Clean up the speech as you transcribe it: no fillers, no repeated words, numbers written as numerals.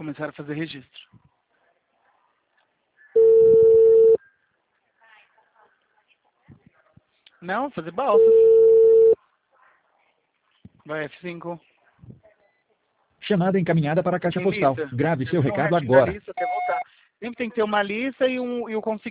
começar a fazer registro. Não, fazer balsas. Vai F5. Chamada encaminhada para a caixa Tem postal. lista? Grave seu Vocês vão recado reativar a agora. lista até voltar. Sempre tem que ter uma lista e o